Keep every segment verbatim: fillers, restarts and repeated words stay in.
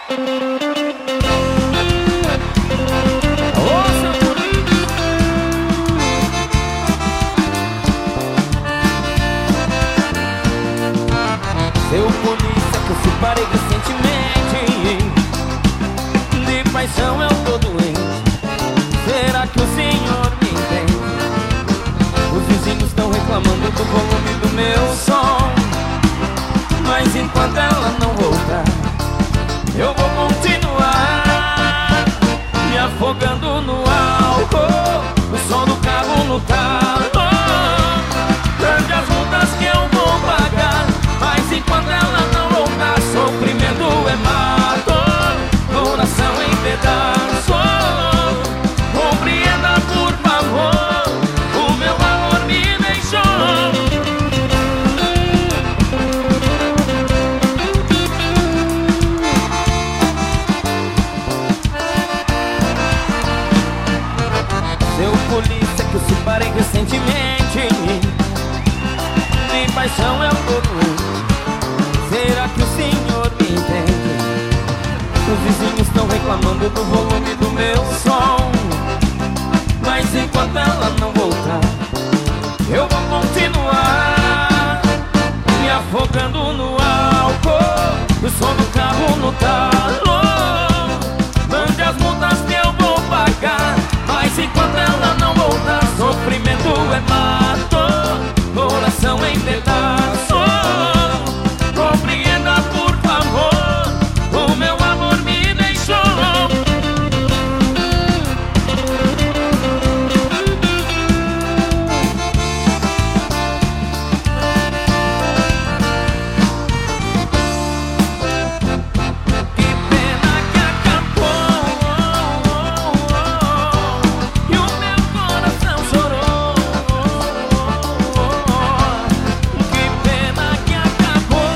Seu polícia que eu separei recentemente, de paixão eu tô doente. Será que o senhor me entende? Os vizinhos estão reclamando do volume do meu som, mas enquanto ela não voltar, eu vou continuar me afogando no álcool, o som do carro no talo. Grande as multas que eu vou pagar, mas enquanto ela não voltar, sofrimento é mato, coração em pedaços. Compreenda, por favor, o meu amor me deixou. Seu polícia que eu separei recentemente, de paixão eu tô doente. Será que o senhor me entende? Os vizinhos estão reclamando do volume do meu som, mas enquanto ela não voltar, eu vou continuar me afogando no álcool, o som do carro no talo. Mande as multas que eu vou pagar, mas enquanto ela não voltar, sofrimento é mato, coração em pedaços. Compreenda, por favor, o meu amor me deixou. Que pena que acabou, e o meu coração chorou. Que pena que acabou.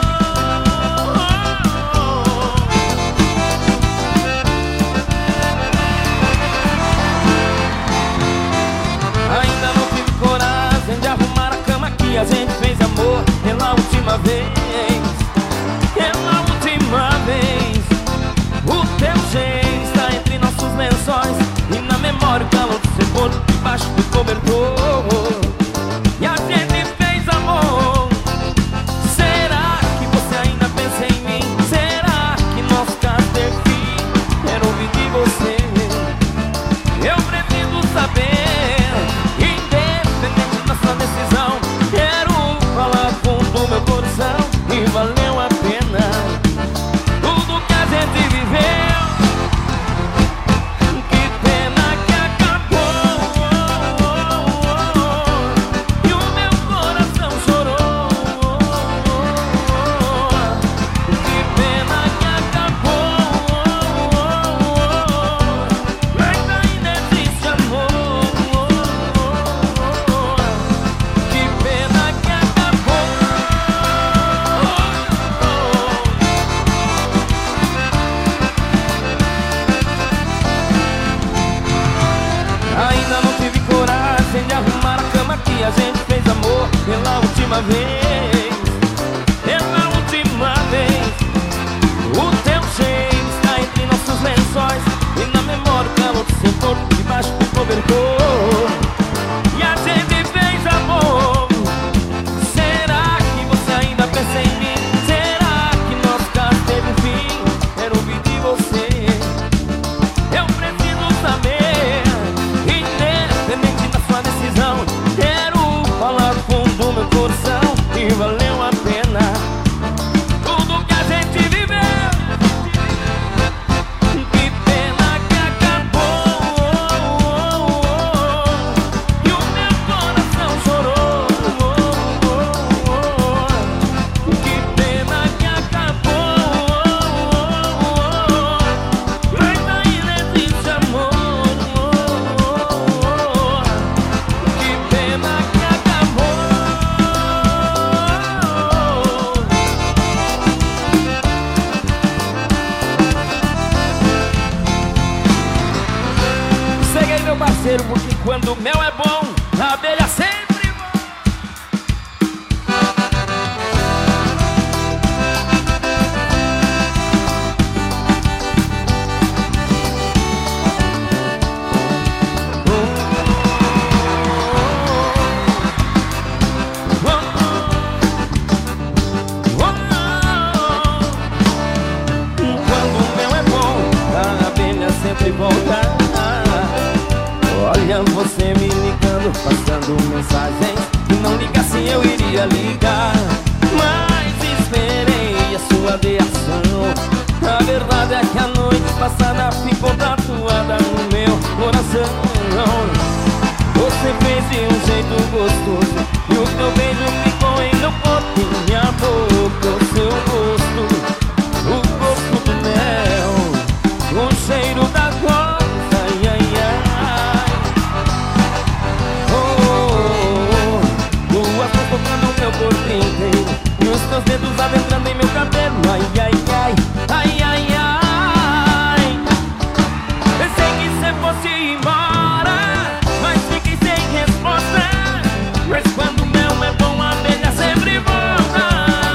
Ainda não tive coragem de arrumar a cama que a gente fez amor pela última vez. Pela última vez. O teu jeito está entre nossos lençóis, e na memória o calor do seu corpo debaixo do cobertor. E a gente fez amor. Será que você ainda pensa em mim? Será que nosso caso teve fim? Quero ouvir de você. Eu preciso saber, independente da sua decisão. Quero falar fundo do meu coração, e valeu a pena tudo que a gente viveu. Que pena que acabou, e o meu coração chorou. Que pena que acabou, mas ainda existe amor. Que pena que acabou. Ainda não tive coragem de arrumar a cama que a gente fez amor pela última vez. Pela última vez. O teu jeito está entre nossos lençóis, e na memória o calor do seu corpo debaixo do cobertor. E a gente fez amor. Será que você ainda pensa em mim? Será que nosso caso teve um fim? Quero ouvir de você. Eu preciso saber, independente da sua decisão. Quero falar fundo do meu coração, e valeu a pena tudo que a gente viveu. Que pena que acabou, e o meu coração chorou. Que pena que acabou, mas ainda existe amor. Que pena que acabou. Segue aí, meu parceiro, porque quando o mel é bom, a abelha sempre voa. passada ficou tatuada no meu coração. Você fez de um jeito gostoso e o teu beijo ficou em meu corpo e minha boca. O seu gosto, o gosto do mel, o cheiro da rosa, ai, ai, ai. Oh, oh, oh. Tuas mãos tocando meu corpo inteiro e os teus dedos adentrando em meu cabelo, ai, ai, ai, ai, ai, ai. Pensei que cê fosse embora, mas fiquei sem resposta. Mas quando o mel é bom, a abelha sempre volta.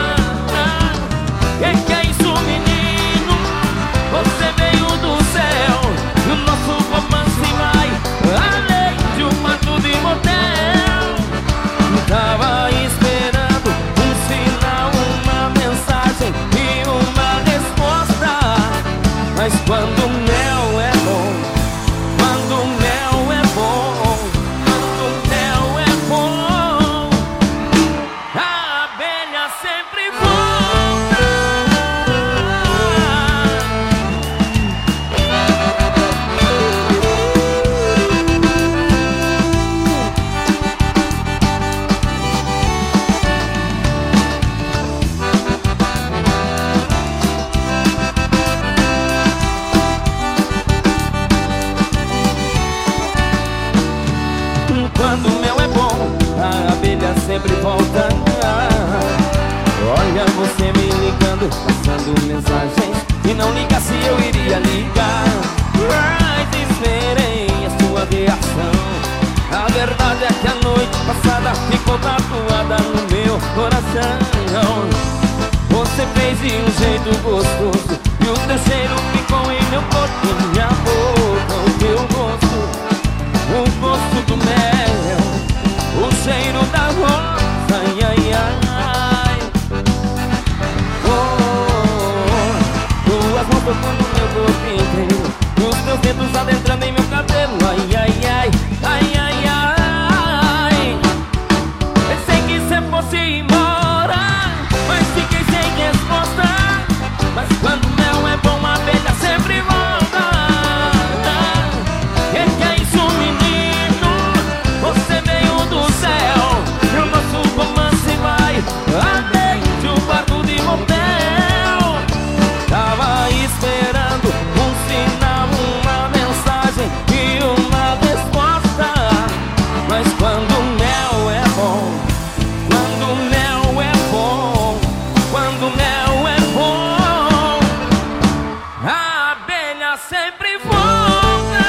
Que que é isso, menino? Você veio do céu e o nosso romance vai além de um quarto de motel. Tava esperando um sinal, uma mensagem e uma resposta. Mas quando o mel é bom, quando o mel é bom, quando o mel é bom, a abelha sempre volta. Quando o mel é bom, a abelha sempre volta. Olha você me ligando, passando mensagens e não liga se eu iria ligar. Mas esperei a sua reação. A verdade é que a noite passada ficou tatuada no meu coração. Você fez de um jeito gostoso e o teu cheiro ficou em meu corpo e minha boca. O teu gosto, o gosto do mel, o cheiro da rosa, ai, ai, ai. Oh, oh, oh. Tuas mãos tocando meu corpo inteiro, os teus dedos adentrando em meu cabelo, ai, ai, ai, ai, ai, ai. Pensei que cê fosse embora, mas fiquei sem resposta. Mas quando o mel é bom, a abelha sempre volta. Que que é isso, menino? Você veio do céu e o nosso romance vai além de um quarto de motel. Tava esperando um sinal, uma mensagem e uma resposta. Mas quando o mel é bom, quando o mel é bom, quando o mel é bom, a abelha sempre volta.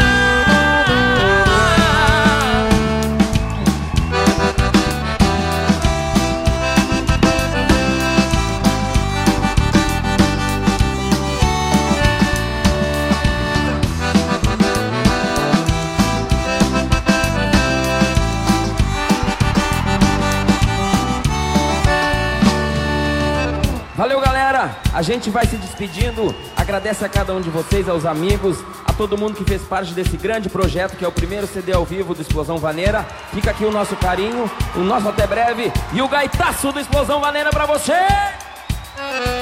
Valeu, galera! A gente vai se despedindo. Agradece a cada um de vocês, aos amigos, a todo mundo que fez parte desse grande projeto, que é o primeiro C D ao vivo do Explosão Vaneira. Fica aqui o nosso carinho, o nosso até breve e o gaitaço do Explosão Vaneira pra você!